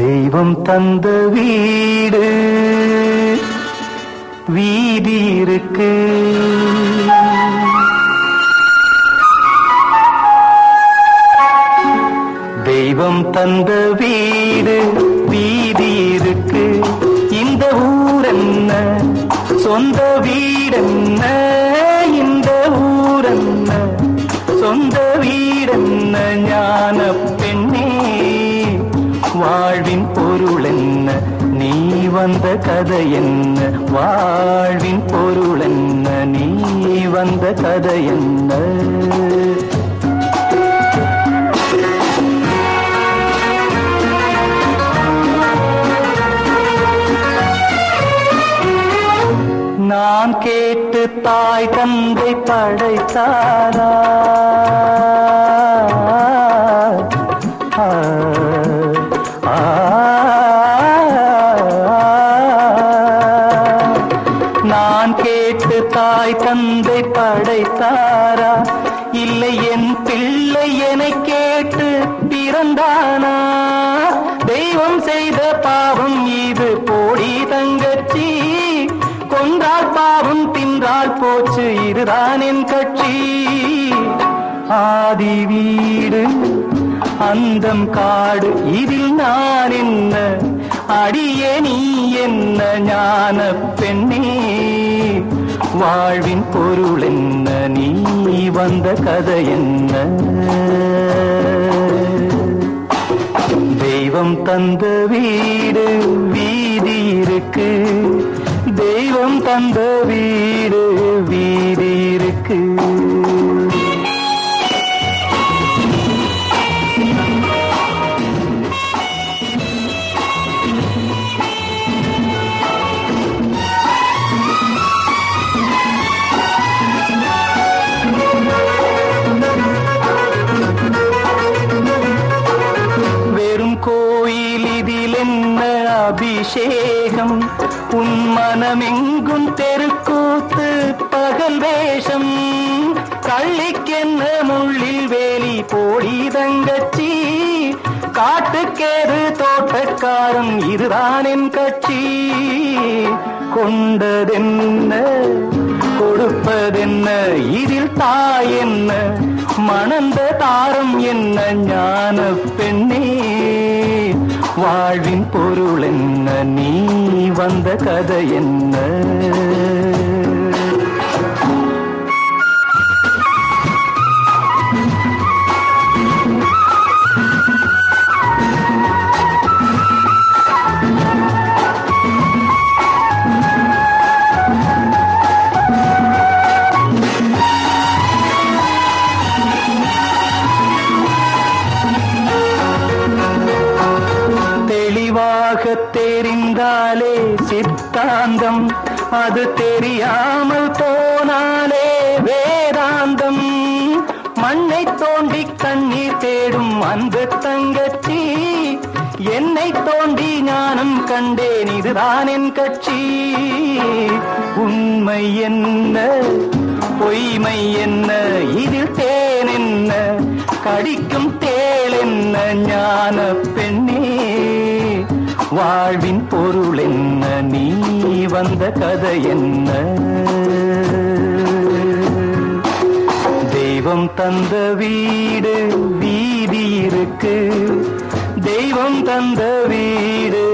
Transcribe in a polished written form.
தெய்வம் தந்த வீடு வீதி இருக்கு, தெய்வம் தந்த வீடு வீதி இருக்கு. இந்த ஊரென்ன சொந்த வீடென்ன, இந்த ஊரென்ன சொந்த வீடென்ன, ஞான பெண்ணே வாழ்வின் பொருள் என்ன, நீ வந்த கதை என்ன, வாழ்வின் பொருள் என்ன, நீ வந்த கதை என்ன. நான் கேட்டு தாய் தந்தை படைத்தாரா, நான் கேட்டு தாய் தந்தை படைத்தாரா, இல்லை என் பிள்ளை என்னை கேட்டு பிறந்தானா. தெய்வம் செய்த பாவம் இது போடி தங்கச்சி, கொன்றால் பாவம் தின்றால் போச்சு இதுதான் என் கட்சி. ஆதி வீடு அந்தம் காடு இதில் நான் என்ன, அடியே நீ என்ன ஞான பெண்ணே வாழ்வின் பொருள் என்ன, நீ வந்த கதை என்ன. தெய்வம் தந்த வீடு வீதி இருக்கு, தெய்வம் தந்த வீடு வீதி இருக்கு. வெறும் கோயில் இதில் என்ன அபிஷேகம், உன் மனமெங்கும் தெருக்கூத்து பகல் வேஷம். கள்ளிக்கென்ன முள்ளில் வேலி போடி தங்கச்சி, காட்டுக்கேது தோட்டக்காரன் இதுதான் என் கட்சி. கொண்டதென்ன கொடுப்பதென்ன இதில் தாய் என்ன, மணந்த தாரம் என்ன ஞான பெண்ணே வாழ்வின் பொருள் என்ன, நீ வந்த கதை என்ன. தெளிவாக தெரிந்தாலே சித்தாந்தம், அது தெரியாமல் போனாலே வேதாந்தம். மண்ணை தோண்டி கண்ணீர் தேடும் அந்த தங்கச்சி, என்னை தோண்டி ஞானம் கண்டேன் இதுதான் என் கட்சி. உண்மை என்ன பொய்மை என்ன இதில் தேன் என்ன, கடிக்கும் தேள் என்ன ஞான பெண்ணே வாழ்வின் பொருள் என்ன, நீ வந்த கதை என்ன. தெய்வம் தந்த வீடு வீதி இருக்கு, தெய்வம் தந்த வீடு